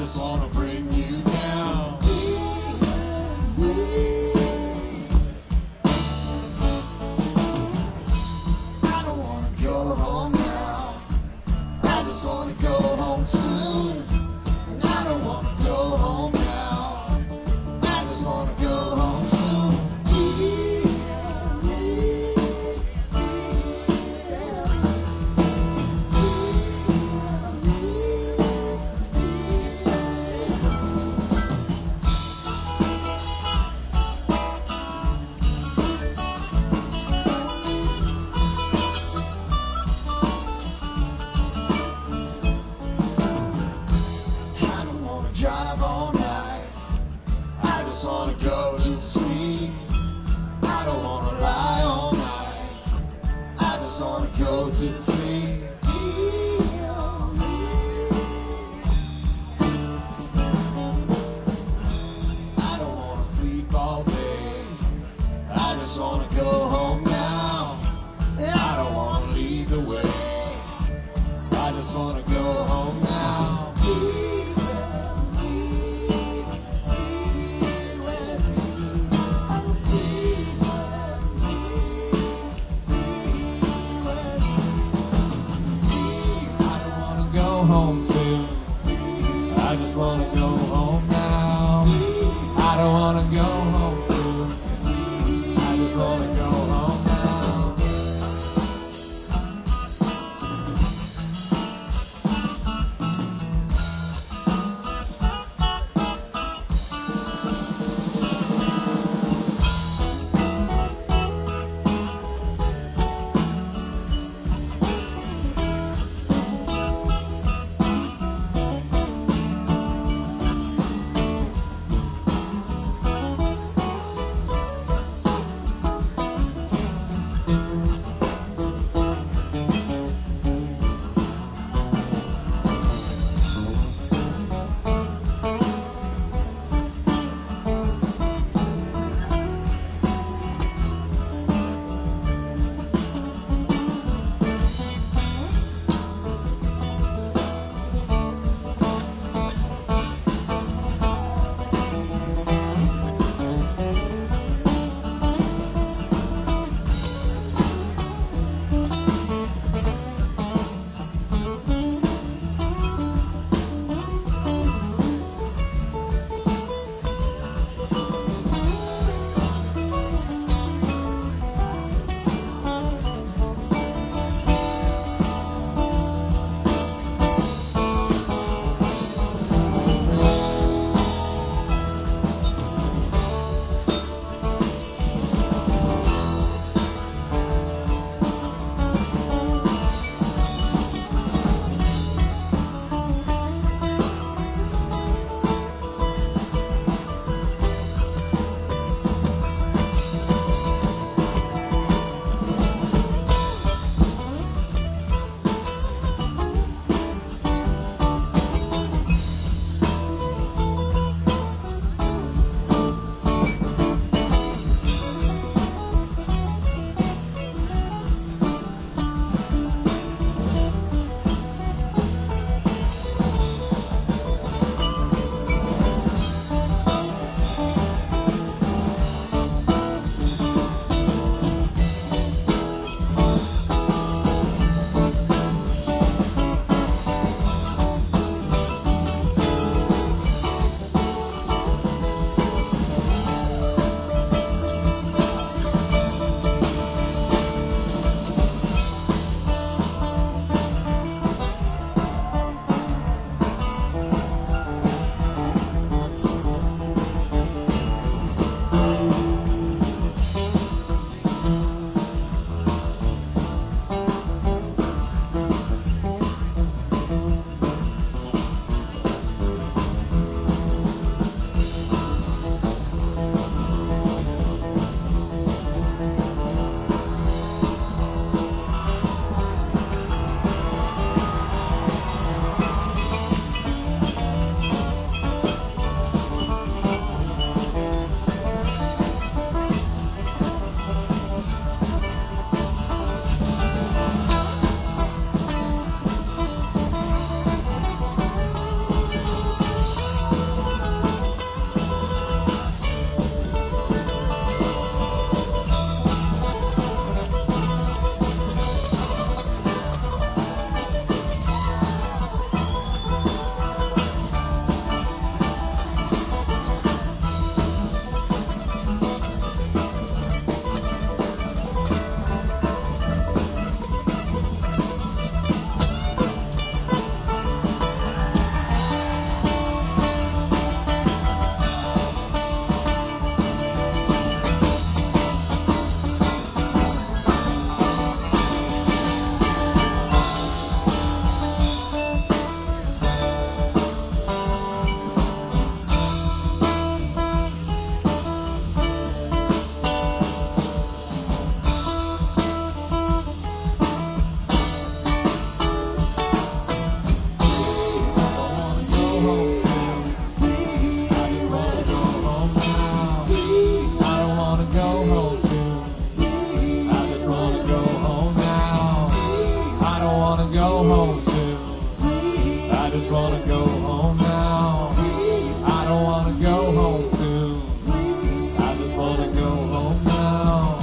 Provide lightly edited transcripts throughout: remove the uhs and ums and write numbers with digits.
just wanna bring you down. I don't wanna go home now. I just wanna go home soon. And I don't wanna go home now. I just wanna go home soon. Drive all night. I just wanna go to sleep. I don't wanna lie all night. I just wanna go to sleep. I don't wanna sleep all day. I just wanna go home now. And I don't wanna lead the way. I just wanna go home now. Home soon. I just wanna go home now. I don't wanna go home soon. I just wanna go home now. home now. I don't want to go home soon. I just want to go home now.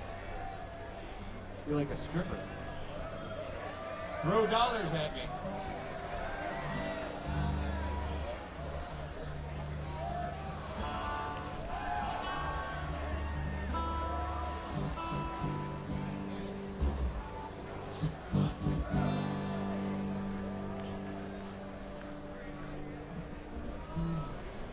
You're like a stripper. Throw dollars at me.